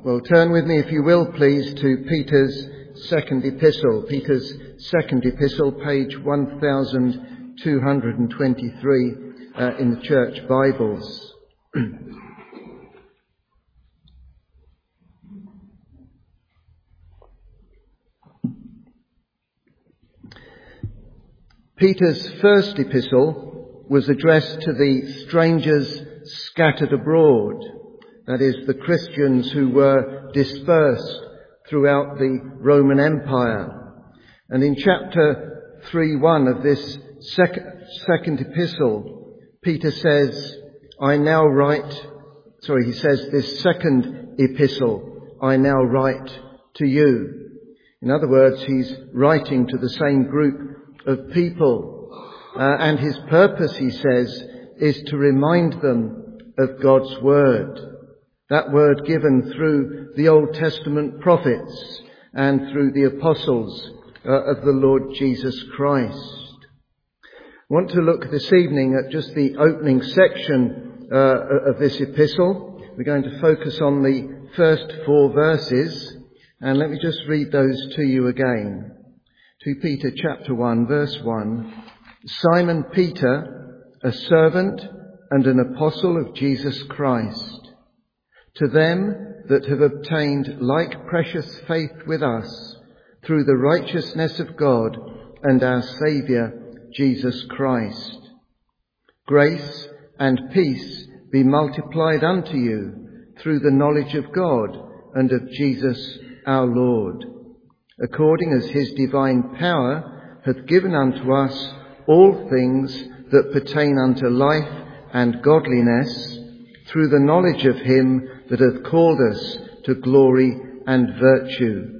Well, turn with me, if you will, please, to Peter's second epistle. Peter's second epistle, page 1223 in the church Bibles. Peter's first epistle was addressed to the strangers scattered abroad, that is, the Christians who were dispersed throughout the Roman Empire. And in chapter 3:1 of this second epistle, Peter says, this second epistle I now write to you. In other words, he's writing to the same group of people, and his purpose, he says, is to remind them of God's word, that word given through the Old Testament prophets and through the apostles of the Lord Jesus Christ. I want to look this evening at just the opening section of this epistle. We're going to focus on the first 4 verses, and let me just read those to you again. 2 Peter chapter 1, verse 1. Simon Peter, a servant and an apostle of Jesus Christ, to them that have obtained like precious faith with us through the righteousness of God and our Saviour, Jesus Christ. Grace and peace be multiplied unto you through the knowledge of God and of Jesus our Lord, according as his divine power hath given unto us all things that pertain unto life and godliness, through the knowledge of him that hath called us to glory and virtue,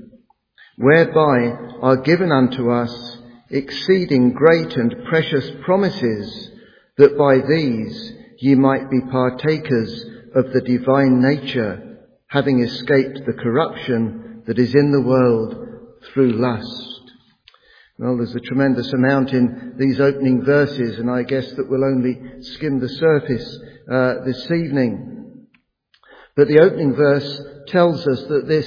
whereby are given unto us exceeding great and precious promises, that by these ye might be partakers of the divine nature, having escaped the corruption that is in the world through lust. Well, there's a tremendous amount in these opening verses, and I guess that we'll only skim the surface this evening. But the opening verse tells us that this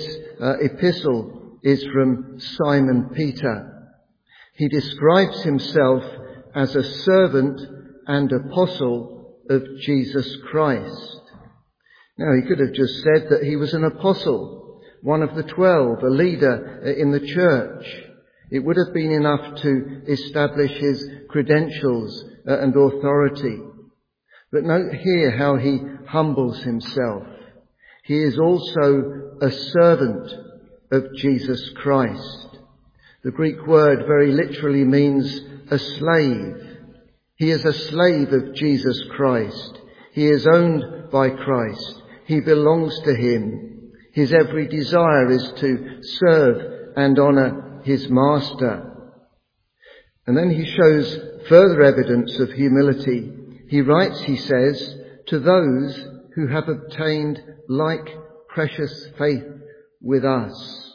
epistle is from Simon Peter. He describes himself as a servant and apostle of Jesus Christ. Now, he could have just said that he was an apostle, one of the 12, a leader in the church. It would have been enough to establish his credentials and authority. But note here how he humbles himself. He is also a servant of Jesus Christ. The Greek word very literally means a slave. He is a slave of Jesus Christ. He is owned by Christ. He belongs to him. His every desire is to serve and honour his master. And then he shows further evidence of humility. He writes, he says, to those who have obtained like precious faith with us.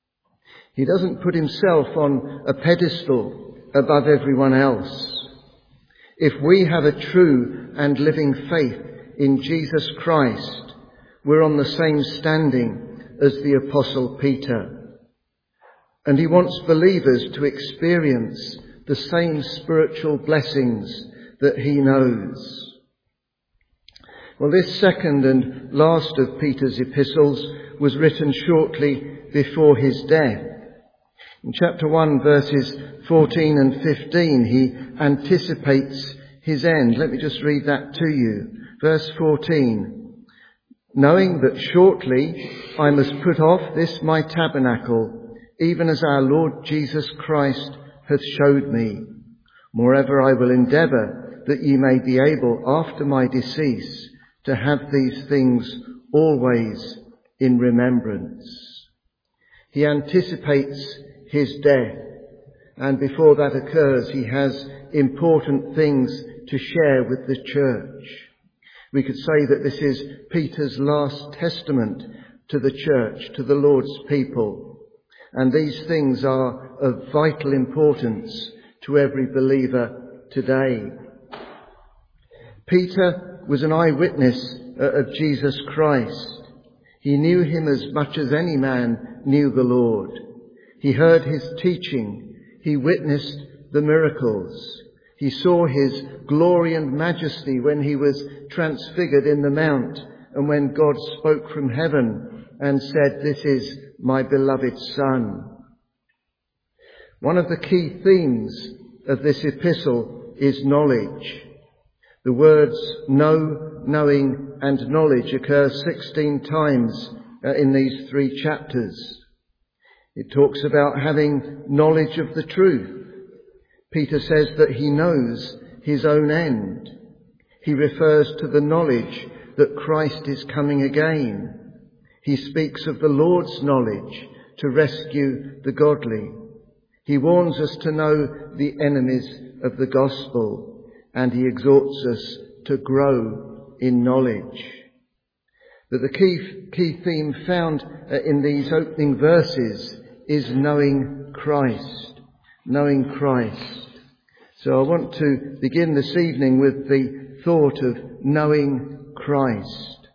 He doesn't put himself on a pedestal above everyone else. If we have a true and living faith in Jesus Christ, we're on the same standing as the Apostle Peter. And he wants believers to experience the same spiritual blessings that he knows. Well, this second and last of Peter's epistles was written shortly before his death. In chapter 1, verses 14 and 15, he anticipates his end. Let me just read that to you. Verse 14. Knowing that shortly I must put off this my tabernacle, even as our Lord Jesus Christ hath showed me. Moreover, I will endeavour that ye may be able, after my decease, to have these things always in remembrance. He anticipates his death, and before that occurs, he has important things to share with the church. We could say that this is Peter's last testament to the church, to the Lord's people, and these things are of vital importance to every believer today. Peter was an eyewitness of Jesus Christ. He knew him as much as any man knew the Lord. He heard his teaching. He witnessed the miracles. He saw his glory and majesty when he was transfigured in the mount and when God spoke from heaven and said, "This is my beloved Son." One of the key themes of this epistle is knowledge. The words know, knowing and knowledge occur 16 times in these 3 chapters. It talks about having knowledge of the truth. Peter says that he knows his own end. He refers to the knowledge that Christ is coming again. He speaks of the Lord's knowledge to rescue the godly. He warns us to know the enemies of the gospel, and he exhorts us to grow in knowledge. But the key theme found in these opening verses is knowing Christ. Knowing Christ. So I want to begin this evening with the thought of knowing Christ.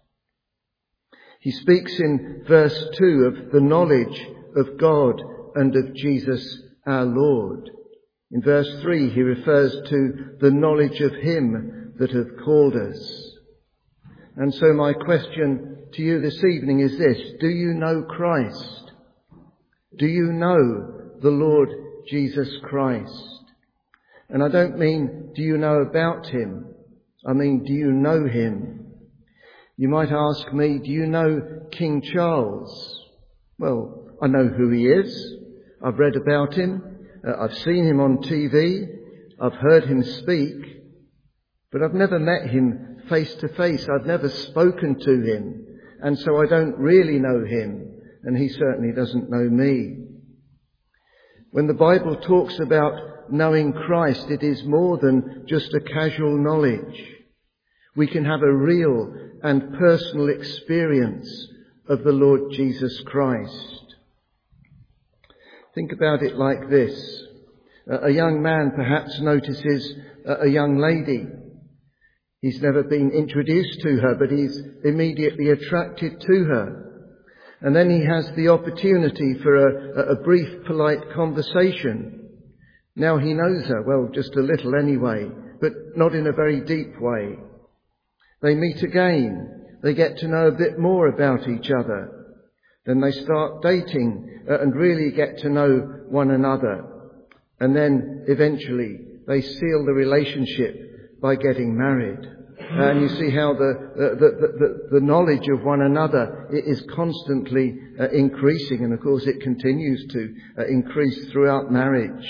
He speaks in verse 2 of the knowledge of God and of Jesus our Lord. In verse 3 he refers to the knowledge of him that hath called us. And so my question to you this evening is this: do you know Christ? Do you know the Lord Jesus Christ? And I don't mean do you know about him, I mean do you know him? You might ask me, do you know King Charles? Well, I know who he is. I've read about him. I've seen him on TV. I've heard him speak. But I've never met him face to face. I've never spoken to him. And so I don't really know him. And he certainly doesn't know me. When the Bible talks about knowing Christ, it is more than just a casual knowledge. We can have a real and personal experience of the Lord Jesus Christ. Think about it like this. A young man perhaps notices a young lady. He's never been introduced to her, but he's immediately attracted to her. And then he has the opportunity for a brief, polite conversation. Now he knows her, well, just a little anyway, but not in a very deep way. They meet again. They get to know a bit more about each other. Then they start dating and really get to know one another. And then eventually they seal the relationship by getting married. And you see how the knowledge of one another is constantly increasing. And of course it continues to increase throughout marriage.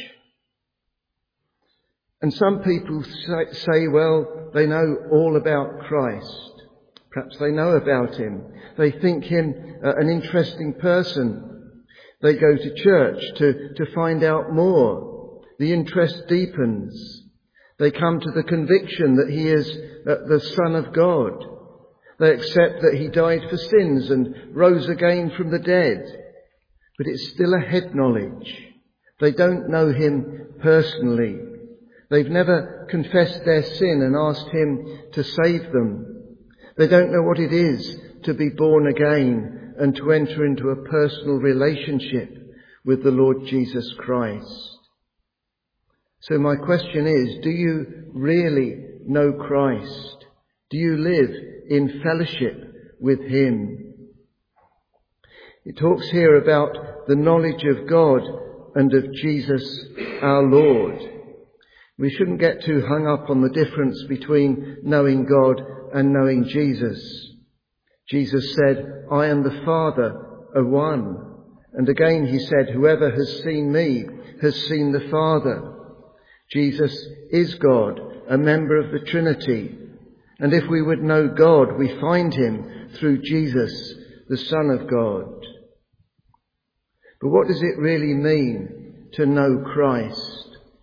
And some people say, well, they know all about Christ. Perhaps they know about him. They think him an interesting person. They go to church to find out more. The interest deepens. They come to the conviction that he is the Son of God. They accept that he died for sins and rose again from the dead. But it's still a head knowledge. They don't know him personally. They've never confessed their sin and asked him to save them. They don't know what it is to be born again and to enter into a personal relationship with the Lord Jesus Christ. So my question is, do you really know Christ? Do you live in fellowship with him? It talks here about the knowledge of God and of Jesus our Lord. We shouldn't get too hung up on the difference between knowing God and knowing Jesus. Jesus said, I and the Father are one. And again he said, whoever has seen me has seen the Father. Jesus is God, a member of the Trinity. And if we would know God, we find him through Jesus, the Son of God. But what does it really mean to know Christ?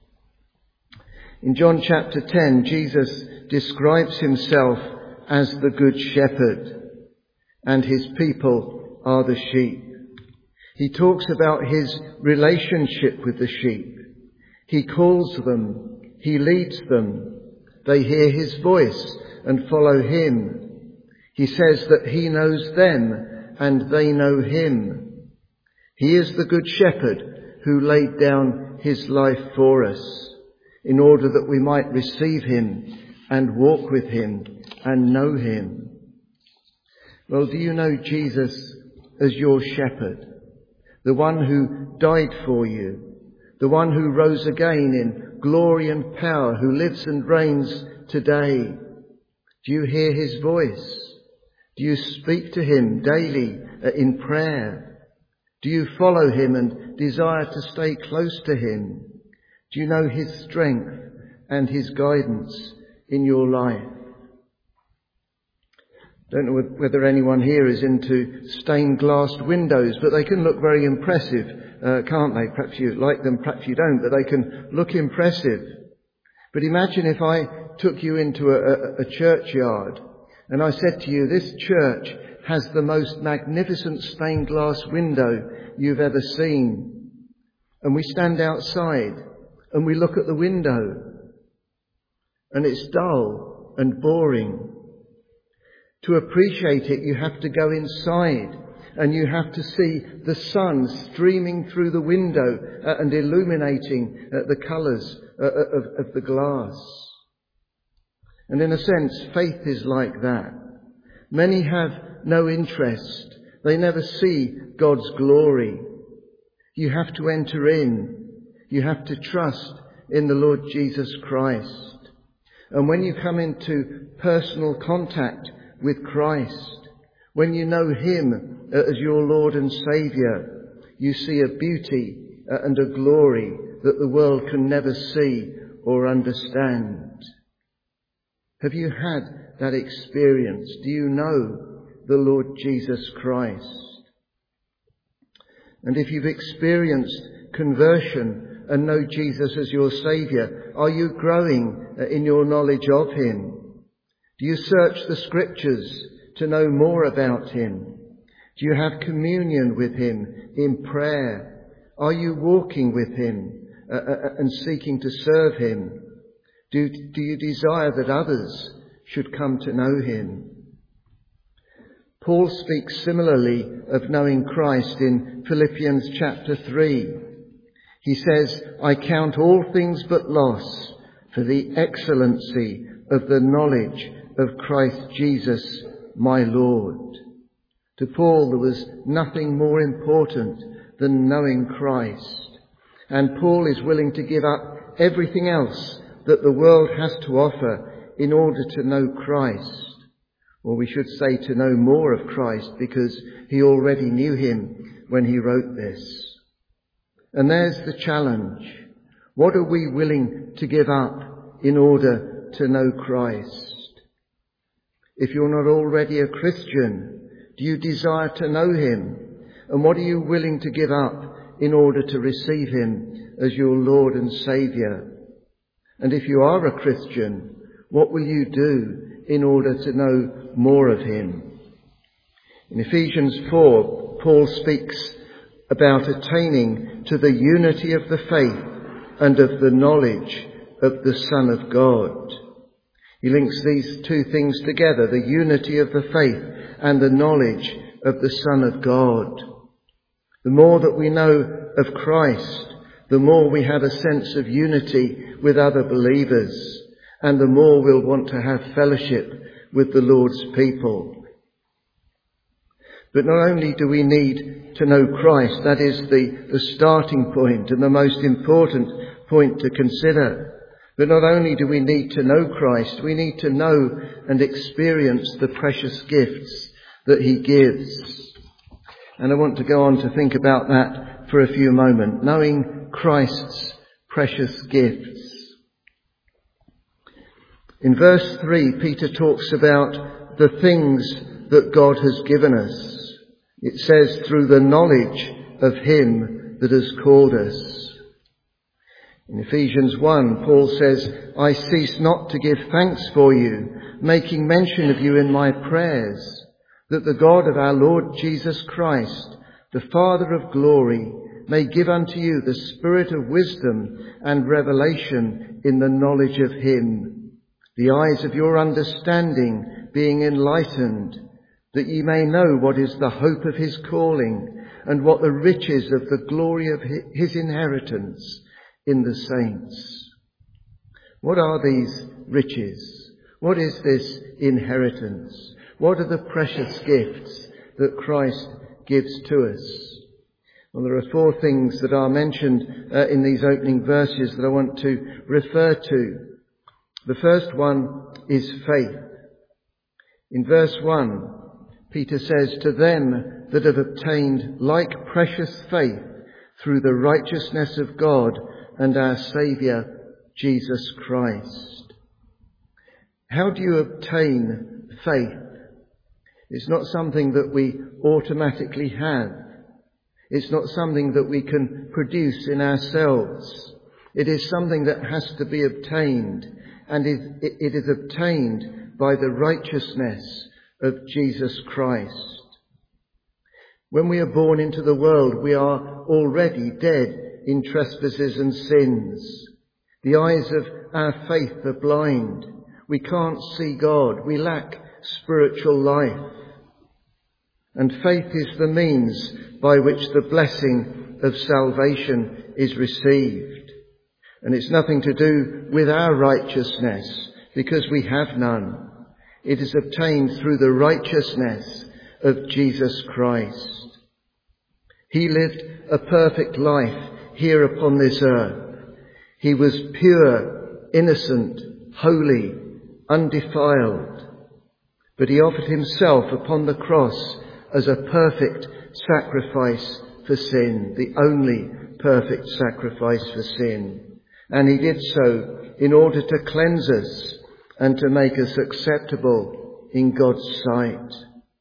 In John chapter 10, Jesus describes himself as the Good Shepherd, and his people are the sheep. He talks about his relationship with the sheep. He calls them, he leads them. They hear his voice and follow him. He says that he knows them and they know him. He is the good shepherd who laid down his life for us, in order that we might receive him and walk with him and know him. Well, do you know Jesus as your shepherd, the one who died for you, the one who rose again in glory and power, who lives and reigns today? Do you hear his voice? Do you speak to him daily in prayer? Do you follow him and desire to stay close to him? Do you know his strength and his guidance in your life? Don't know whether anyone here is into stained glass windows, but they can look very impressive, can't they? Perhaps you like them, perhaps you don't, but they can look impressive. But imagine if I took you into a churchyard and I said to you, this church has the most magnificent stained glass window you've ever seen. And we stand outside and we look at the window and it's dull and boring. To appreciate it, you have to go inside and you have to see the sun streaming through the window and illuminating the colours of the glass. And in a sense, faith is like that. Many have no interest. They never see God's glory. You have to enter in. You have to trust in the Lord Jesus Christ. And when you come into personal contact with Christ, when you know him as your Lord and Saviour, you see a beauty and a glory that the world can never see or understand. Have you had that experience? Do you know the Lord Jesus Christ? And if you've experienced conversion and know Jesus as your Saviour, are you growing in your knowledge of him? Do you search the Scriptures to know more about him? Do you have communion with him in prayer? Are you walking with him and seeking to serve him? Do you desire that others should come to know him? Paul speaks similarly of knowing Christ in Philippians chapter 3. He says, I count all things but loss for the excellency of the knowledge of Christ Jesus, my Lord. To Paul, there was nothing more important than knowing Christ. And Paul is willing to give up everything else that the world has to offer in order to know Christ. Or we should say to know more of Christ, because he already knew him when he wrote this. And there's the challenge. What are we willing to give up in order to know Christ? If you're not already a Christian, do you desire to know him? And what are you willing to give up in order to receive him as your Lord and Saviour? And if you are a Christian, what will you do in order to know more of him? In Ephesians 4, Paul speaks about attaining to the unity of the faith and of the knowledge of the Son of God. He links these two things together, the unity of the faith and the knowledge of the Son of God. The more that we know of Christ, the more we have a sense of unity with other believers, and the more we'll want to have fellowship with the Lord's people. But not only do we need to know Christ, that is the starting point and the most important point to consider. But not only do we need to know Christ, we need to know and experience the precious gifts that he gives. And I want to go on to think about that for a few moments, knowing Christ's precious gifts. In verse 3, Peter talks about the things that God has given us. It says, through the knowledge of him that has called us. In Ephesians 1, Paul says, I cease not to give thanks for you, making mention of you in my prayers, that the God of our Lord Jesus Christ, the Father of glory, may give unto you the spirit of wisdom and revelation in the knowledge of him, the eyes of your understanding being enlightened, that ye may know what is the hope of his calling, and what the riches of the glory of his inheritance in the saints. What are these riches? What is this inheritance? What are the precious gifts that Christ gives to us? Well, there are four things that are mentioned in these opening verses that I want to refer to. The first one is faith. In verse 1, Peter says, to them that have obtained like precious faith through the righteousness of God and our Saviour, Jesus Christ. How do you obtain faith? It's not something that we automatically have. It's not something that we can produce in ourselves. It is something that has to be obtained, and it is obtained by the righteousness of Jesus Christ. When we are born into the world, we are already dead in trespasses and sins. The eyes of our faith are blind. We can't see God. We lack spiritual life. And faith is the means by which the blessing of salvation is received. And it's nothing to do with our righteousness, because we have none. It is obtained through the righteousness of Jesus Christ. He lived a perfect life here upon this earth. He was pure, innocent, holy, undefiled. But he offered himself upon the cross as a perfect sacrifice for sin, the only perfect sacrifice for sin. And he did so in order to cleanse us and to make us acceptable in God's sight.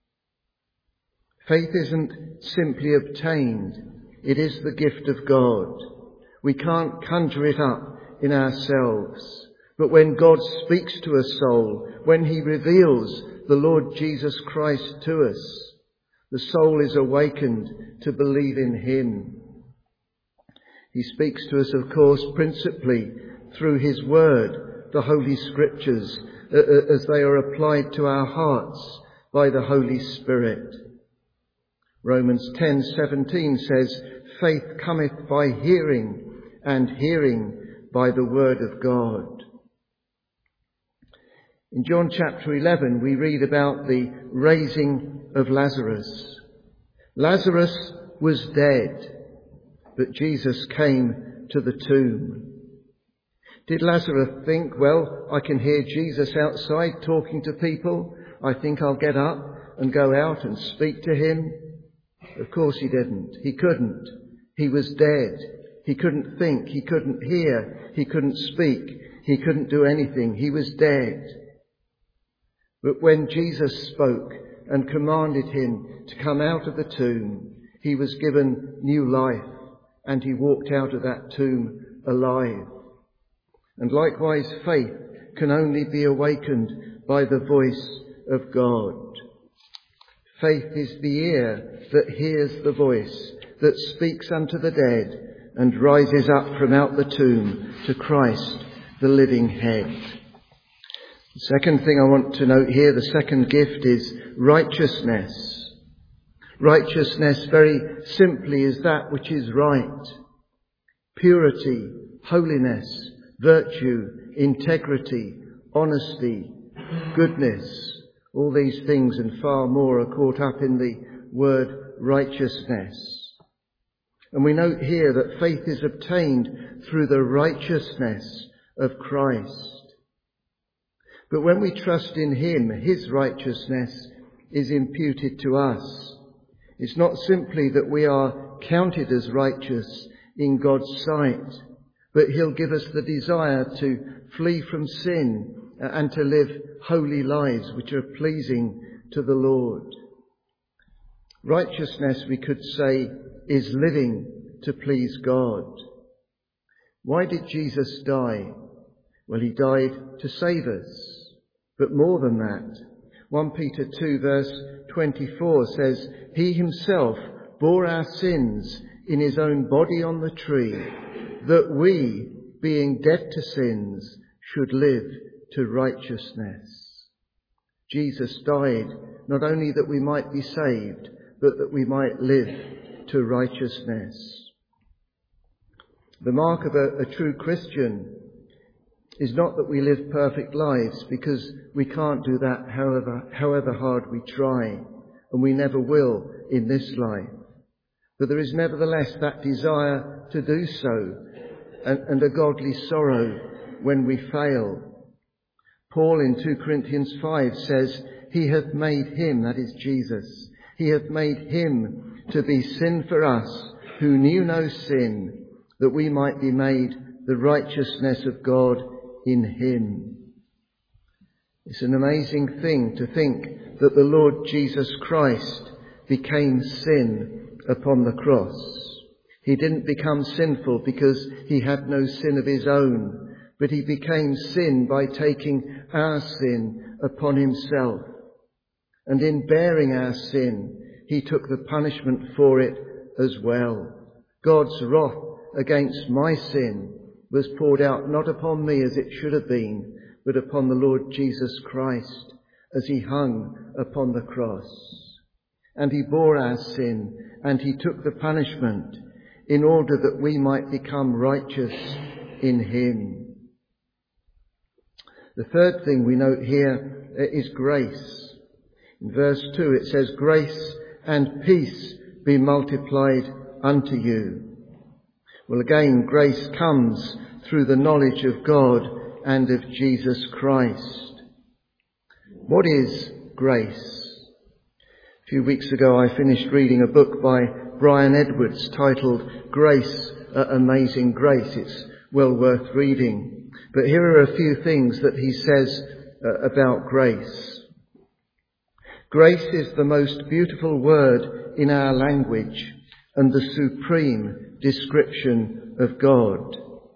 Faith isn't simply obtained. It is the gift of God. We can't conjure it up in ourselves. But when God speaks to a soul, when he reveals the Lord Jesus Christ to us, the soul is awakened to believe in him. He speaks to us, of course, principally through his word, the Holy Scriptures, as they are applied to our hearts by the Holy Spirit. Romans 10:17 says, faith cometh by hearing, and hearing by the word of God. In John chapter 11, we read about the raising of Lazarus. Lazarus was dead, but Jesus came to the tomb. Did Lazarus think, well, I can hear Jesus outside talking to people. I think I'll get up and go out and speak to him? Of course he didn't. He couldn't. He was dead. He couldn't think. He couldn't hear. He couldn't speak. He couldn't do anything. He was dead. But when Jesus spoke and commanded him to come out of the tomb, he was given new life, and he walked out of that tomb alive. And likewise, faith can only be awakened by the voice of God. Faith is the ear that hears the voice, that speaks unto the dead, and rises up from out the tomb to Christ, the living head. The second thing I want to note here, the second gift, is righteousness. Righteousness, very simply, is that which is right. Purity, holiness, virtue, integrity, honesty, goodness, all these things and far more are caught up in the word righteousness. And we note here that faith is obtained through the righteousness of Christ. But when we trust in him, his righteousness is imputed to us. It's not simply that we are counted as righteous in God's sight, but he'll give us the desire to flee from sin and to live holy lives which are pleasing to the Lord. Righteousness, we could say, is living to please God. Why did Jesus die? Well, he died to save us. But more than that, 1 Peter 2 verse 24 says, he himself bore our sins in his own body on the tree, that we, being dead to sins, should live to righteousness. Jesus died not only that we might be saved, but that we might live to righteousness. The mark of a true Christian is not that we live perfect lives, because we can't do that however hard we try, and we never will in this life. But there is nevertheless that desire to do so, and a godly sorrow when we fail. Paul in 2 Corinthians 5 says, "He hath made him," that is Jesus, "he hath made him to be sin for us, who knew no sin, that we might be made the righteousness of God in him." It's an amazing thing to think that the Lord Jesus Christ became sin upon the cross. He didn't become sinful because he had no sin of his own, but he became sin by taking our sin upon himself. And in bearing our sin, he took the punishment for it as well. God's wrath against my sin was poured out not upon me as it should have been, but upon the Lord Jesus Christ as he hung upon the cross. And he bore our sin, and he took the punishment in order that we might become righteous in him. The third thing we note here is grace. In verse 2 it says, "Grace and peace be multiplied unto you." Well, again, grace comes through the knowledge of God and of Jesus Christ. What is grace? A few weeks ago I finished reading a book by Brian Edwards titled "Grace, Amazing Grace." It's well worth reading. But here are a few things that he says about grace. Grace is the most beautiful word in our language and the supreme description of God.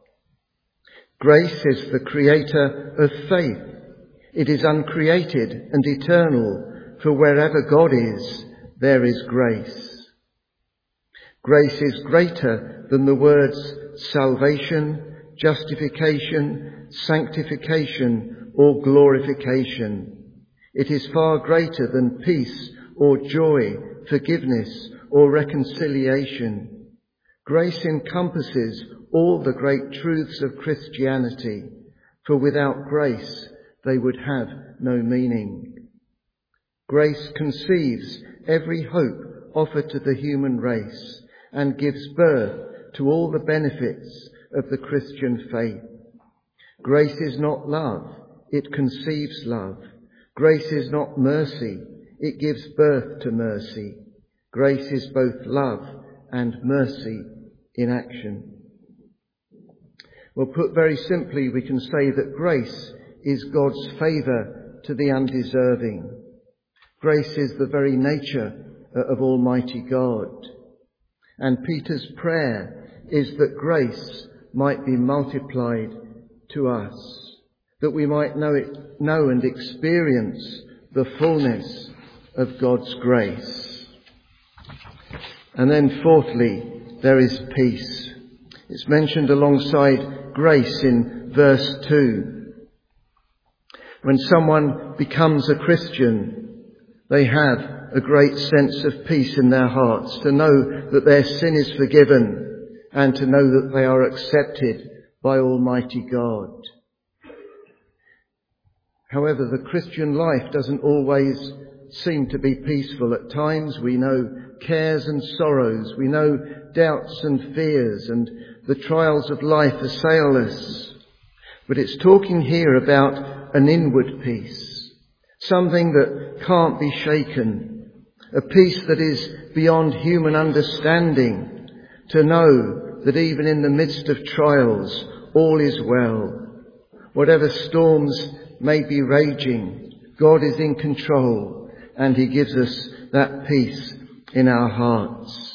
Grace is the creator of faith. It is uncreated and eternal, for wherever God is, there is grace. Grace is greater than the words salvation, justification, sanctification, or glorification. It is far greater than peace or joy, forgiveness or reconciliation. Grace encompasses all the great truths of Christianity, for without grace they would have no meaning. Grace conceives every hope offered to the human race and gives birth to all the benefits of the Christian faith. Grace is not love, it conceives love. Grace is not mercy, it gives birth to mercy. Grace is both love and mercy in action. Well, put very simply, we can say that grace is God's favour to the undeserving. Grace is the very nature of Almighty God. And Peter's prayer is that grace might be multiplied to us, that we might know and experience the fullness of God's grace. And then fourthly, there is peace. It's mentioned alongside grace in verse 2. When someone becomes a Christian, they have a great sense of peace in their hearts, to know that their sin is forgiven and to know that they are accepted by Almighty God. However, the Christian life doesn't always seem to be peaceful. At times we know cares and sorrows, we know doubts and fears, and the trials of life assail us. But it's talking here about an inward peace, something that can't be shaken, a peace that is beyond human understanding, to know that even in the midst of trials, all is well. Whatever storms may be raging, God is in control, and he gives us that peace in our hearts.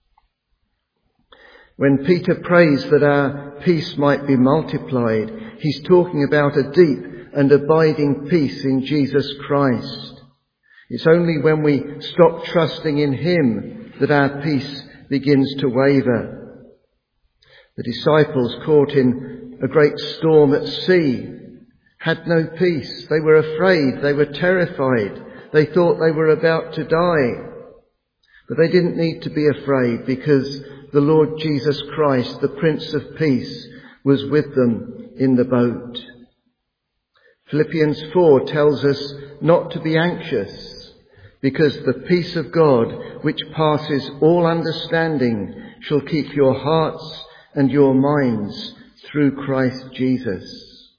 When Peter prays that our peace might be multiplied, he's talking about a deep and abiding peace in Jesus Christ. It's only when we stop trusting in him that our peace begins to waver. The disciples, caught in a great storm at sea, had no peace. They were afraid, they were terrified, They thought they were about to die. But they didn't need to be afraid, because the Lord Jesus Christ, the Prince of Peace, was with them in the boat. Philippians 4 tells us not to be anxious, because the peace of God, which passes all understanding, shall keep your hearts and your minds through Christ Jesus.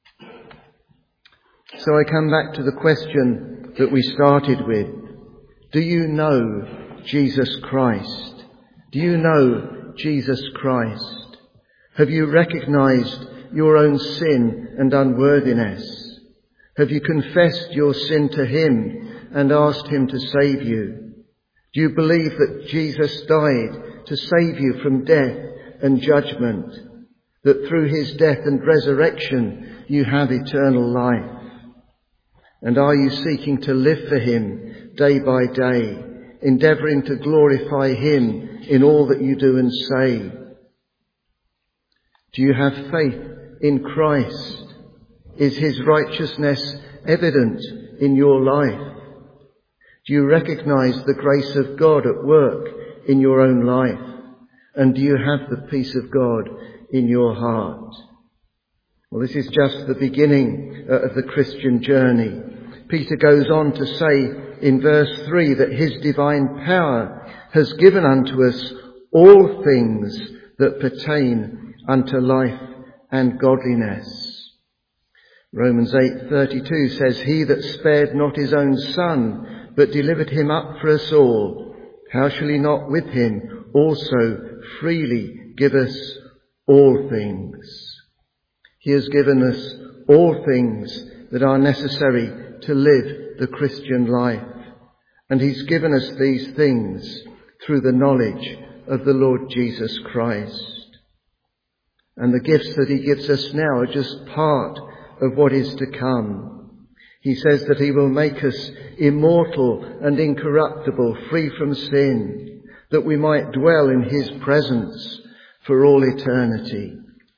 So I come back to the question that we started with. Do you know Jesus Christ? Do you know Jesus Christ? Have you recognized your own sin and unworthiness? Have you confessed your sin to him and asked him to save you? Do you believe that Jesus died to save you from death and judgment? That through his death and resurrection you have eternal life? And are you seeking to live for him day by day, endeavouring to glorify him in all that you do and say? Do you have faith in Christ? Is his righteousness evident in your life? Do you recognise the grace of God at work in your own life? And do you have the peace of God in your heart? Well, this is just the beginning of the Christian journey. Peter goes on to say in verse 3 that his divine power has given unto us all things that pertain unto life and godliness. Romans 8:32 says, he that spared not his own son, but delivered him up for us all, how shall he not with him also freely give us all things? He has given us all things that are necessary to live the Christian life. And he's given us these things through the knowledge of the Lord Jesus Christ. And the gifts that he gives us now are just part of what is to come. He says that he will make us immortal and incorruptible, free from sin, that we might dwell in his presence for all eternity.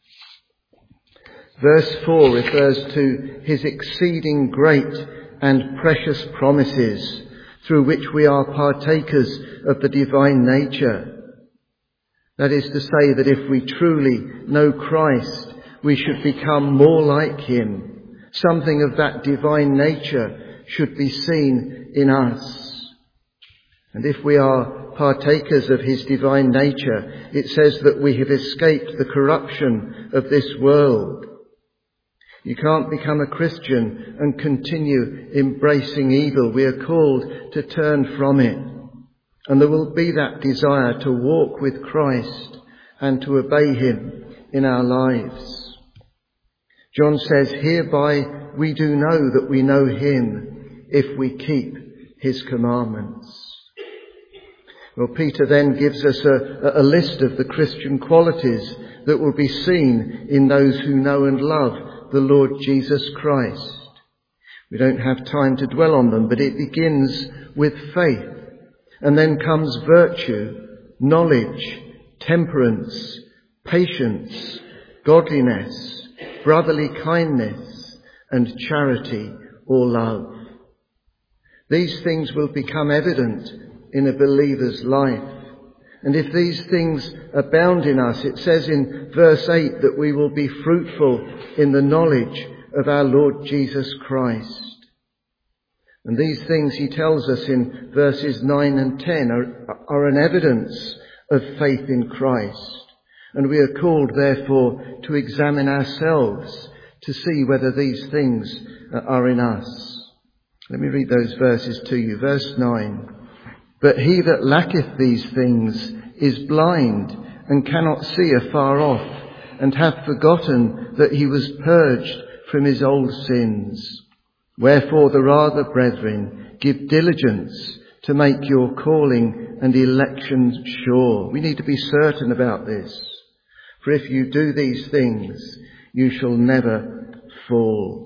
Verse 4 refers to his exceeding great and precious promises, through which we are partakers of the divine nature. That is to say that if we truly know Christ, we should become more like him. Something of that divine nature should be seen in us. And if we are partakers of his divine nature, it says that we have escaped the corruption of this world. You can't become a Christian and continue embracing evil. We are called to turn from it. And there will be that desire to walk with Christ and to obey him in our lives. John says, hereby we do know that we know him, if we keep his commandments. Well, Peter then gives us a list of the Christian qualities that will be seen in those who know and love the Lord Jesus Christ. We don't have time to dwell on them, but it begins with faith, and then comes virtue, knowledge, temperance, patience, godliness, brotherly kindness, and charity or love. These things will become evident in a believer's life. And if these things abound in us, it says in verse 8 that we will be fruitful in the knowledge of our Lord Jesus Christ. And these things, he tells us in verses 9 and 10, are an evidence of faith in Christ. And we are called, therefore, to examine ourselves to see whether these things are in us. Let me read those verses to you. Verse 9. But he that lacketh these things is blind and cannot see afar off, and hath forgotten that he was purged from his old sins. Wherefore the rather, brethren, give diligence to make your calling and election sure. We need to be certain about this. For if you do these things, you shall never fall.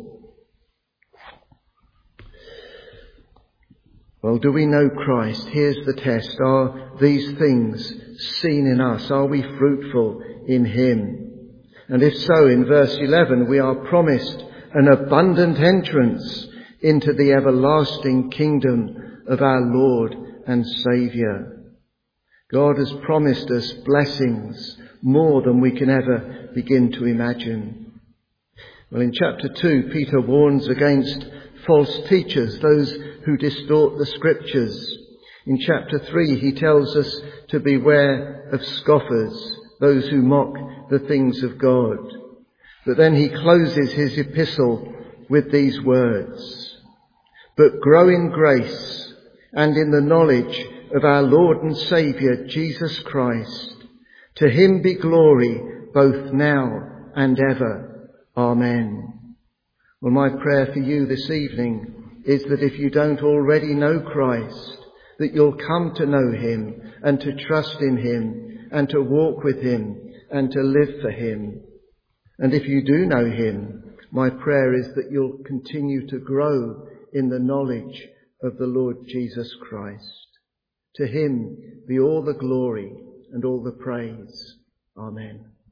Well, do we know Christ? Here's the test. Are these things seen in us? Are we fruitful in him? And if so, in verse 11, we are promised an abundant entrance into the everlasting kingdom of our Lord and Saviour. God has promised us blessings more than we can ever begin to imagine. Well, in chapter 2, Peter warns against false teachers, those who distort the scriptures. In chapter 3, he tells us to beware of scoffers, those who mock the things of God. But then he closes his epistle with these words: "But grow in grace and in the knowledge of our Lord and Saviour, Jesus Christ. To him be glory both now and ever. Amen." Well, my prayer for you this evening is that if you don't already know Christ, that you'll come to know him and to trust in him and to walk with him and to live for him. And if you do know him, my prayer is that you'll continue to grow in the knowledge of the Lord Jesus Christ. To him be all the glory and all the praise. Amen.